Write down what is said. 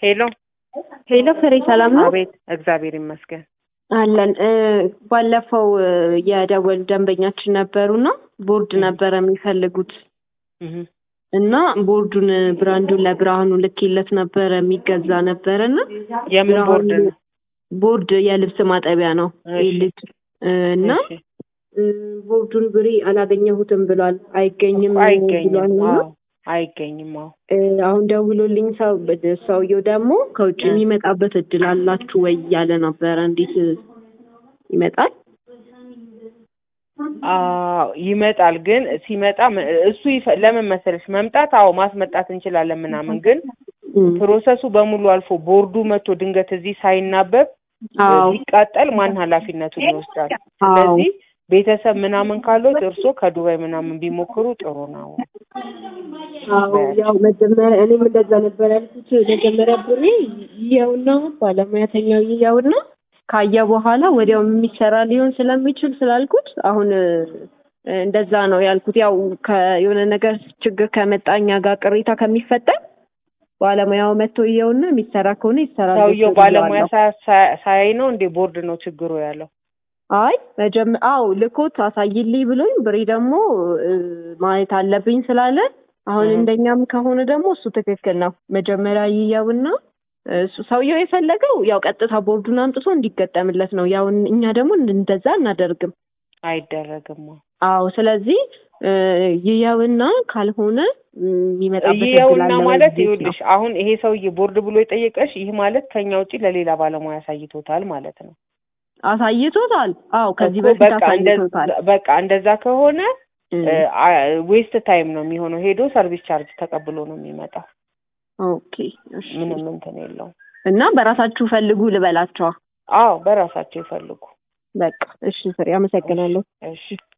ሄሎ ሄሎ ፍሬ ሰላም ነው? አቤት፣ እግዚአብሔር ይመስገን አለን። ባለፈው የደወል ደንበኛችን ነበሩና ቦርድ ነበረ የሚፈልጉት እና ቦርዱን ብራንዱን ለብርሃኑ ልኬለት ነበረ የሚገዛ ነበርና የምን ቦርድ ነው? ቦርድ የልብስ ማጠቢያ ነው ልጅ እና ቦርዱን ብሬ አላገኘሁትም ብሏል። አይገኝም ብሏል። አይገኝም። አሁን ደውሎልኝ ሰውየው ደግሞ ከውጭ የሚመጣበት እድል አላችሁ ወይ ያለ ነበረ። እንዴት ይመጣል? ይመጣል፣ ግን ሲመጣ እሱ ለምን መሰለሽ መምጣት ማስመጣት እንችላለን ምናምን፣ ግን ፕሮሰሱ በሙሉ አልፎ ቦርዱ መጥቶ ድንገት እዚህ ሳይናበብ ቢቃጠል ማን ኃላፊነቱን ይወስዳል? ስለዚህ ቤተሰብ ምናምን ካለው እርሶ ከዱባይ ምናምን ቢሞክሩ ጥሩ ነው። ያው መጀመሪያ እኔም እንደዛ ነበር ያልኩት። መጀመሪያ ብሬ ይያውና ባለሙያተኛው ይያውና ካየ በኋላ ወዲያው የሚሰራ ሊሆን ስለሚችል ስላልኩት አሁን እንደዛ ነው ያልኩት። ያው ከየሆነ ነገር ችግር ከመጣኛ ጋር ቅሬታ ከሚፈጠር ባለሙያው መጥቶ ይያውና የሚሰራ ከሆነ ይሰራል። ሰውየው ባለሙያ ሳይ ነው እንደ ቦርድ ነው ችግሩ ያለው። አይ ልኮት አሳይልኝ ብሎኝ ብሬ ደግሞ ማየት አለብኝ ስላለ አሁን እንደኛም ከሆነ ደግሞ እሱ ትክክል ነው። መጀመሪያ ይያውና ሰውየው የፈለገው ያው ቀጥታ ቦርዱን አምጥቶ እንዲገጠምለት ነው። ያው እኛ ደግሞ እንደዛ እናደርግም አይደረግም። ስለዚህ ይያውና ካልሆነ የሚመጣበት ይያውና ማለት ይኸውልሽ፣ አሁን ይሄ ሰውዬ ቦርድ ብሎ የጠየቀሽ ይህ ማለት ከኛ ውጪ ለሌላ ባለሙያ አሳይቶታል ማለት ነው። አሳይቶታል? ከዚህ በፊት አሳይቶታል። በቃ እንደዛ ከሆነ ዌስት ታይም ነው የሚሆነው። ሄዶ ሰርቪስ ቻርጅ ተቀብሎ ነው የሚመጣው። ኦኬ፣ እሺ፣ ምንም እንትን የለውም። እና በራሳችሁ ፈልጉ ልበላቸው? በራሳቸው ይፈልጉ። በቃ እሺ ፍሬ፣ አመሰግናለሁ። እሺ